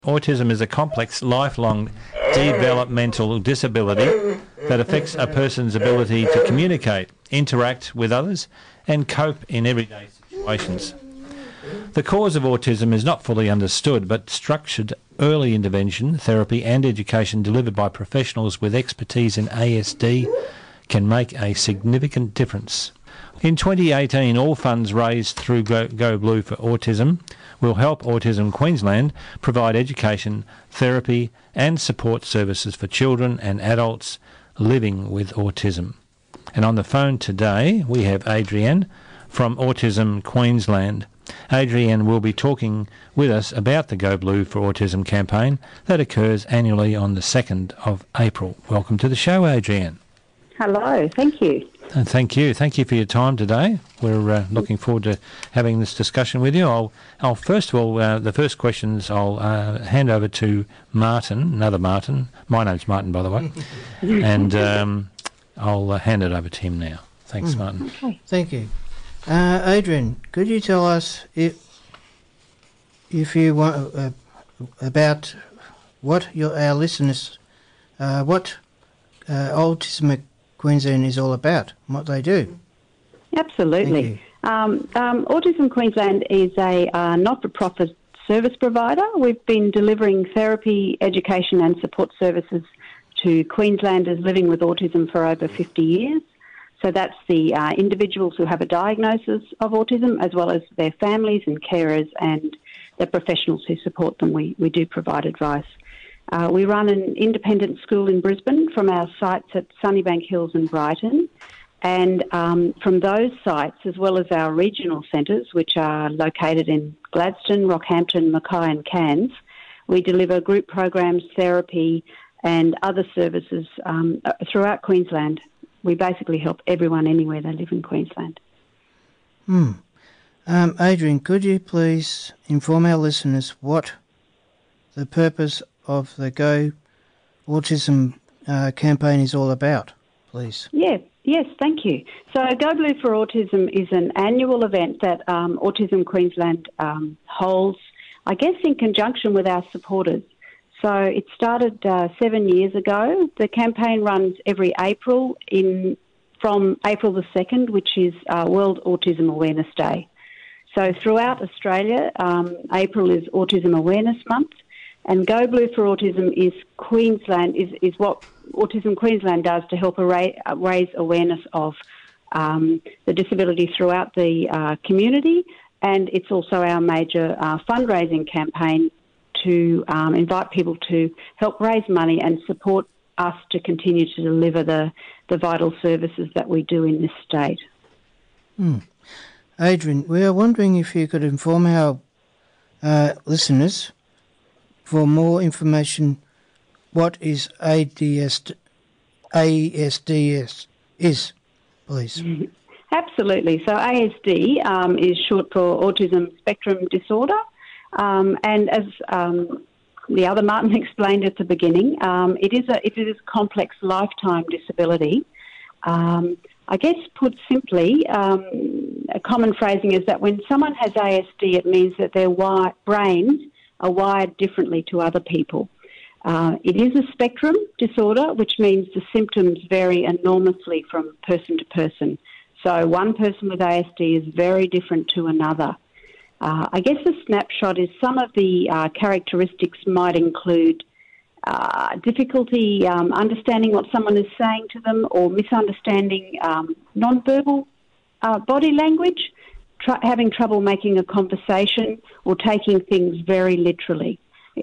Autism is a complex, lifelong developmental disability that affects a person's ability to communicate, interact with others, and cope in everyday situations. The cause of autism is not fully understood, but structured early intervention, therapy and education delivered by professionals with expertise in ASD can make a significant difference. In 2018, all funds raised through Go Blue for Autism will help Autism Queensland provide education, therapy and support services for children and adults living with autism. And on the phone today, we have Adrienne from Autism Queensland. Adrienne will be talking with us about the Go Blue for Autism campaign that occurs annually on the 2nd of April. Welcome to the show, Adrienne. Hello, thank you. And thank you. Thank you for your time today. We're looking forward to having this discussion with you. I'll first of all, the first questions I'll hand over to Martin, another Martin. My name's Martin, by the way. And I'll hand it over to him now. Thanks, Martin. Okay. Thank you. Adrienne, could you tell us if you want about what our listeners, what Autism Queensland is all about, and what they do? Absolutely. Autism Queensland is a not-for-profit service provider. We've been delivering therapy, education and support services to Queenslanders living with autism for over 50 years. So that's the individuals who have a diagnosis of autism, as well as their families and carers and the professionals who support them. We do provide advice. We run an independent school in Brisbane from our sites at Sunnybank Hills and Brighton. And from those sites, as well as our regional centres, which are located in Gladstone, Rockhampton, Mackay and Cairns, we deliver group programs, therapy and other services throughout Queensland. We basically help everyone anywhere they live in Queensland. Adrienne, could you please inform our listeners what the purpose of the Go Autism campaign is all about, please? Yes, thank you. So Go Blue for Autism is an annual event that Autism Queensland holds, I guess, in conjunction with our supporters. So it started 7 years ago. The campaign runs every April from April the 2nd, which is World Autism Awareness Day. So throughout Australia, April is Autism Awareness Month. And Go Blue for Autism is what Autism Queensland does to help raise awareness of the disability throughout the community. And it's also our major fundraising campaign to invite people to help raise money and support us to continue to deliver the vital services that we do in this state. Adrienne, we are wondering if you could inform our listeners for more information what is ASDS is, please. Absolutely. So ASD is short for Autism Spectrum Disorder. And as the other Martin explained at the beginning, it is a complex lifetime disability. I guess put simply, a common phrasing is that when someone has ASD, it means that their brains are wired differently to other people. It is a spectrum disorder, which means the symptoms vary enormously from person to person. So one person with ASD is very different to another. I guess the snapshot is some of the characteristics might include difficulty understanding what someone is saying to them, or misunderstanding non-verbal body language, having trouble making a conversation, or taking things very literally.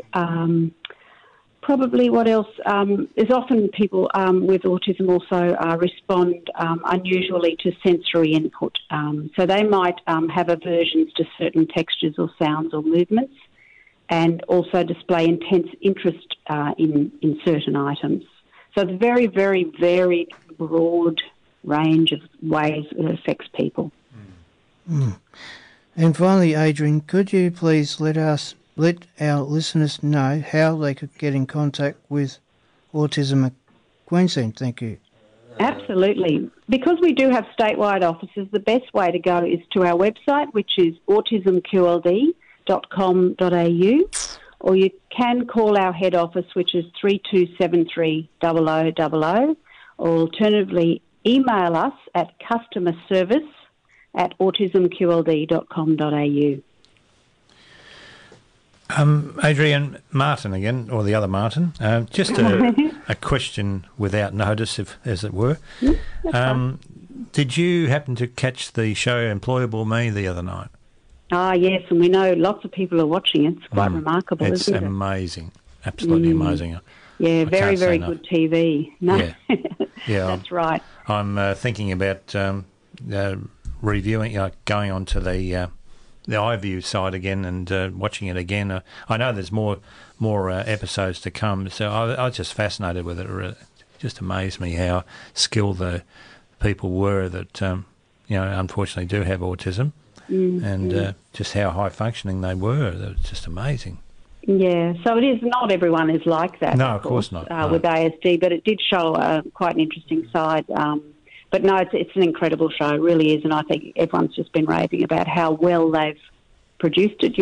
Probably what else is often people with autism also respond unusually to sensory input. So they might have aversions to certain textures or sounds or movements, and also display intense interest in certain items. So it's a very, very varied, broad range of ways it affects people. And finally, Adrienne, could you please let our listeners know how they could get in contact with Autism Queensland? Thank you. Absolutely. Because we do have statewide offices, the best way to go is to our website, which is autismqld.com.au, or you can call our head office, which is 3273 0000, or alternatively email us at customerservice@autismqld.com.au. Adrienne, Martin again, or the other Martin. Just a question without notice, as it were. Did you happen to catch the show Employable Me the other night? Ah, yes, and we know lots of people are watching it. It's quite remarkable, isn't it? It's amazing, absolutely amazing. Yeah, very, very good TV. No, Yeah, that's right. I'm thinking about reviewing, going on to the iView site again and watching it again. I know there's more episodes to come, so I was just fascinated with it. It just amazed me how skilled the people were that unfortunately do have autism, and just how high functioning they were. It was just amazing. Yeah, so it is. Not everyone is like that. No, of course not. With ASD, but it did show quite an interesting side. But no, it's an incredible show, it really is, and I think everyone's just been raving about how well they've produced it.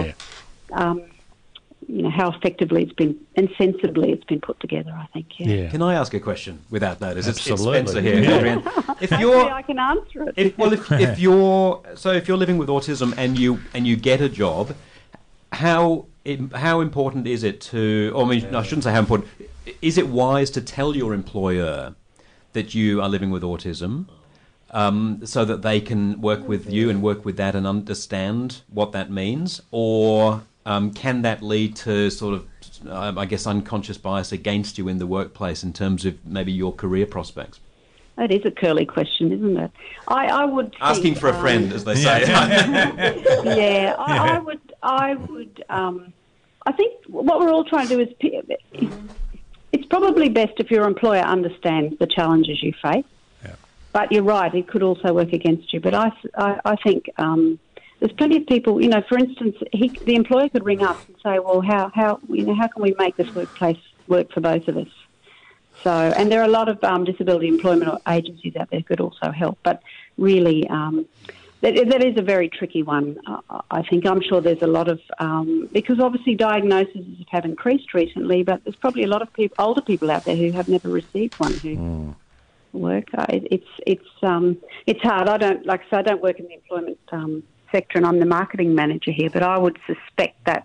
How effectively it's been and sensibly it's been put together. I think. Yeah. Can I ask a question without notice? Absolutely. It's Spencer here, Adrienne. If I can answer it. if you're living with autism and you get a job, how important is it to? Or I mean, I shouldn't say how important. Is it wise to tell your employer that you are living with autism, so that they can work with you and work with that and understand what that means? Or can that lead to sort of, I guess, unconscious bias against you in the workplace in terms of maybe your career prospects? That is a curly question, isn't it? I would think, asking for a friend, as they say. Yeah, I would. I think what we're all trying to do is. It's probably best if your employer understands the challenges you face. Yeah. But you're right; it could also work against you. But I think there's plenty of people. For instance, the employer could ring us and say, "Well, how can we make this workplace work for both of us?" So, and there are a lot of disability employment agencies out there that could also help. But really, that is a very tricky one. I think I'm sure there's a lot of because obviously diagnoses have increased recently, but there's probably a lot of older people out there who have never received one who work. It's hard. I don't work in the employment sector, and I'm the marketing manager here. But I would suspect that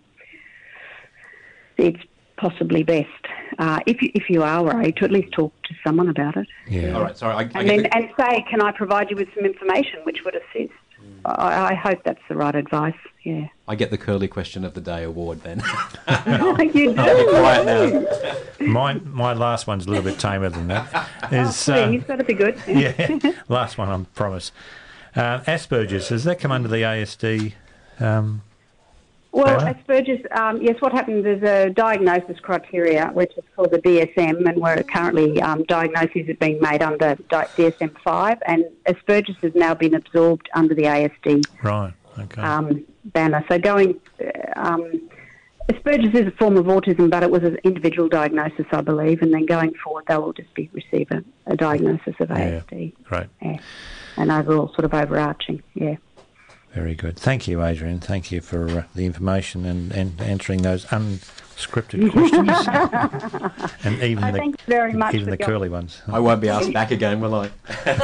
it's possibly best if you are worried to at least talk to someone about it. Yeah. All right. Sorry. And say, can I provide you with some information which would assist? I hope that's the right advice. Yeah. I get the curly question of the day award then. You do. I'll be quiet now. My last one's a little bit tamer than that. Please, that'd be good. Yeah. Last one, I promise. Asperger's, does that come under the ASD? Well, Asperger's, yes, what happens is a diagnosis criteria, which is called the DSM, and where currently diagnoses are being made under DSM-5, and Asperger's has now been absorbed under the ASD right. Okay. banner. So Asperger's is a form of autism, but it was an individual diagnosis, I believe, and then going forward they will just receive a diagnosis of ASD. Right. Yeah. And overall sort of overarching, yeah. Very good. Thank you, Adrienne. Thank you for the information and answering those unscripted questions. And even thanks very much even the curly ones. I won't be asked back again, will I?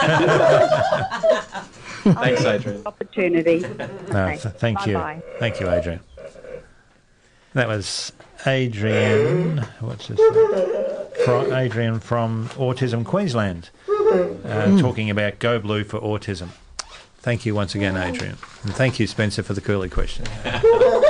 Thanks, Adrienne. Opportunity. No, Okay. thank you. Bye-bye. Thank you, Adrienne. That was Adrienne. What's this? Adrienne from Autism Queensland, talking about Go Blue for Autism. Thank you once again, Adrienne. And thank you, Spencer, for the curly question.